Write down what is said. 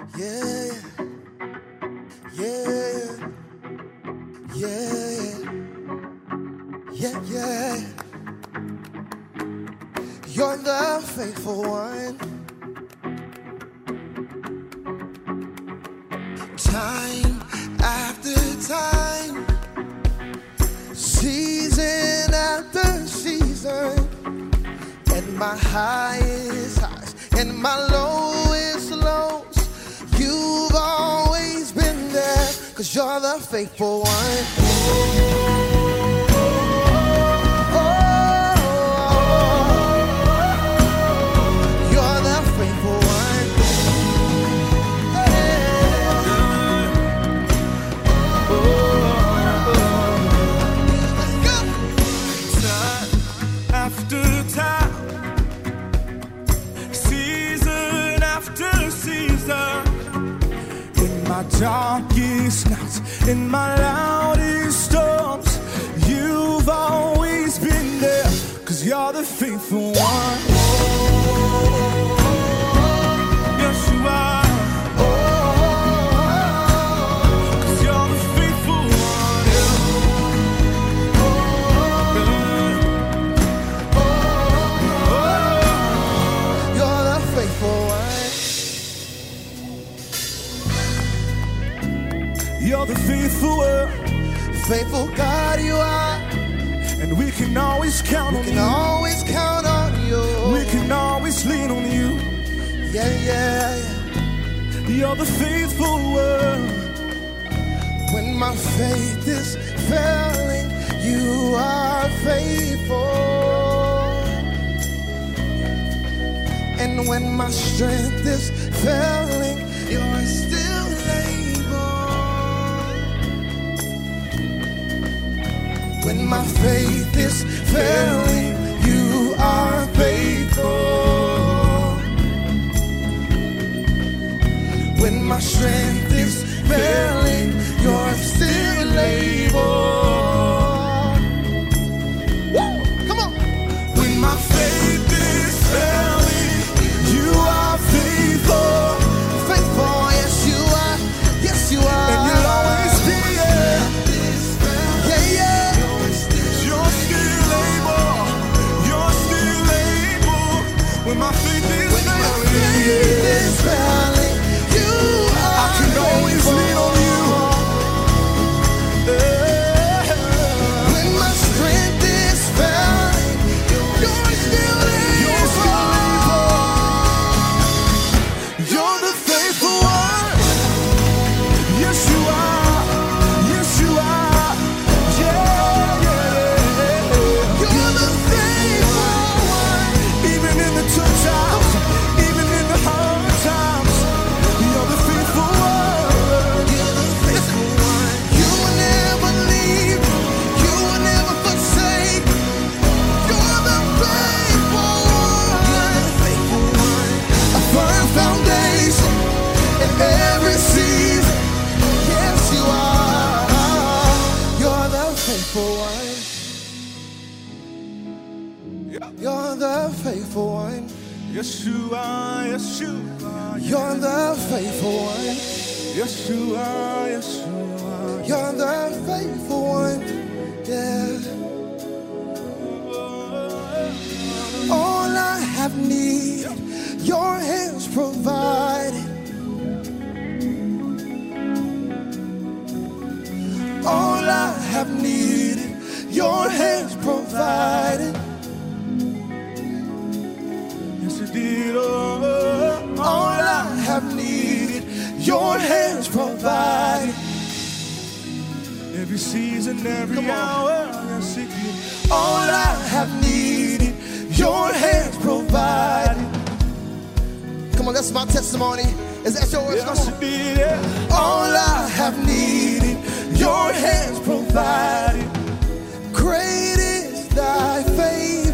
Yeah, yeah, yeah, yeah, yeah. You're the faithful one. Time after time, season after season, and my highest highs and my lowest lows, you've always been there, 'cause you're the faithful one. Darkest nights, in my loudest storms, you've always been there, 'cause you're the faithful one. Yes, you are. You're the faithful one. Faithful God you are. And we can always count on you. We can always count on you. We can always lean on you. Yeah, yeah, yeah. You're the faithful one. When my faith is failing, you are faithful. And when my strength is failing, you're still able. When my faith is failing, you are faithful. When my strength is failing, you're still able. Woo! Come on. When my faith is failing, you are faithful. Faithful, yes you are. Yes you are. And you'll always be there. Yeah, yeah. When my faith is failing, you are. I can always lean on you. When my strength is failing, you're still able. You're the faithful one. Yes, you are. Yes, you are. Yeah, yeah. You're the faithful one. Even in the tough times, even in the hard times, you're the faithful one. You're the faithful one. You will never leave. You will never forsake. You're the faithful one. You're the faithful one. A firm foundation in every season. Yes, you are. You're the faithful one. You're the faithful one. Yes, you are. Yes, you are. You're the faithful one. Yes, you are. Yes, you are. You're the faithful one. Yeah. All I have needed, your hands provided. All I have needed, your hands provided. Yes, you did. All I have needed, your hands provided. Every season, every hour. Yes, it did. All I have needed, your hands provided. Come on, that's my testimony. Is that yours? Yes, it did. Yeah. All I have needed, your hands provided. Great is thy faith.